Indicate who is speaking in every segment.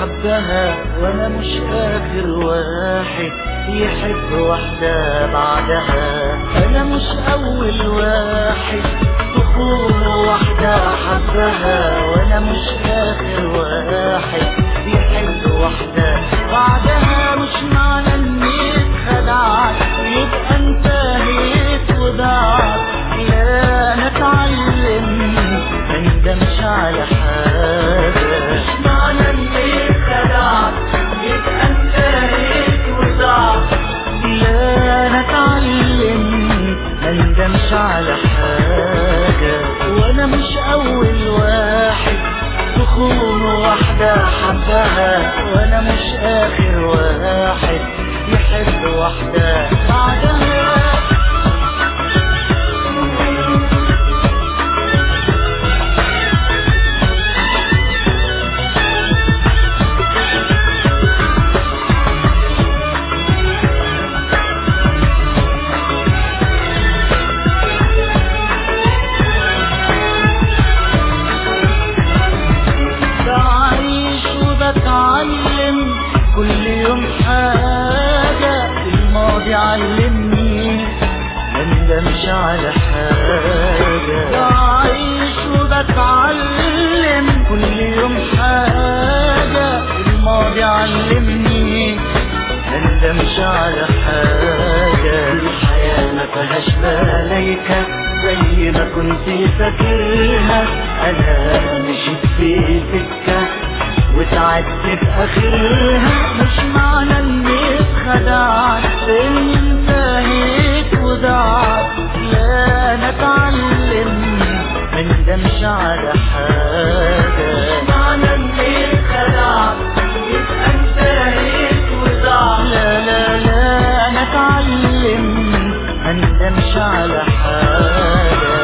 Speaker 1: حبها وانا مش اخر واحد يحب واحدة بعدها. انا مش اول واحد تخون واحدة حبها وانا مش اخر واحد يحب واحدة بعدها. مش معنى اني اتخدعت يبقى انتهيت وضعت، لا انا اتعلم مندمش على حاجة. مش معنى اني اتخدعت يبقى انتهيت وضعت، لا انا اتعلم مندمش على حاجة. وانا مش اول واحد تخون واحدة حبها وانا مش اخر واحد يحب واحدة بعدها. بتعلم كل يوم حاجة، الماضي علمني مندمش على حاجة. بعيش وبتعلم كل يوم حاجة، الماضي علمني مندمش على حاجة. الحياة ما فيهاش ملايكة زي ما كنت فاكرها، انا مشيت في سكة وسعدت في اخرها. مش معنى اني اتخدعت اني انتهيت وضعت، لا انا اتعلم مندمش على حاجة. مش معنى اني اتخدعت يبقى انتهيت وضعت، لا لا لا انا اتعلم مندمش على حاجة.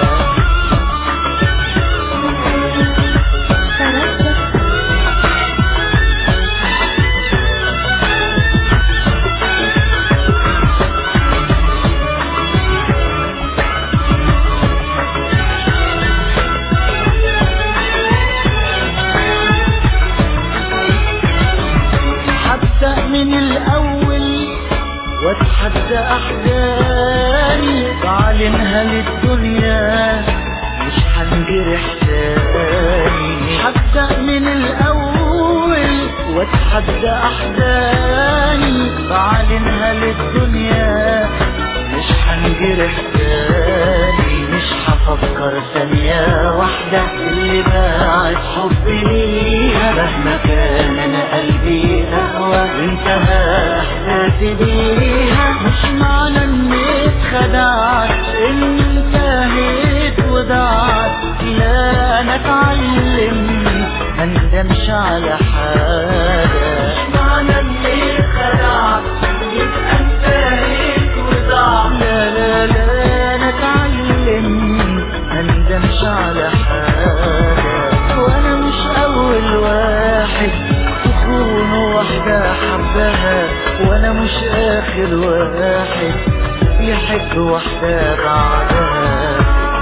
Speaker 1: من الأول واتحدى أحزاني بعلنها للدنيا مش هنجرح تاني. حتى من الأول واتحدى أحزاني بعلنها للدنيا مش هنجرح تاني. مش هفكر ثانية واحدة اللي باعت حبي ليها، مهما كان أنا قلبي أقوى وانتهى إحساسي بيها. مش معنى إني اتخدعت إني انتهيت وضعت، لا أنا اتعلم مندمش على حاجة. مش معنى إني اتخدعت يبقى انتهيت وضعت، لا لا لا أنا اتعلم مندمش على حاجة. وانا مش اول واحد تخون واحدة حبها وانا مش اخر واحد يحب واحدة بعدها.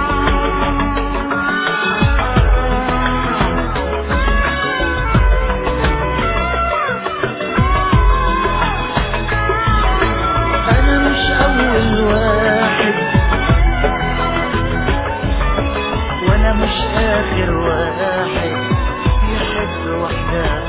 Speaker 1: انا مش اول واحد وانا مش اخر واحد يحب واحدة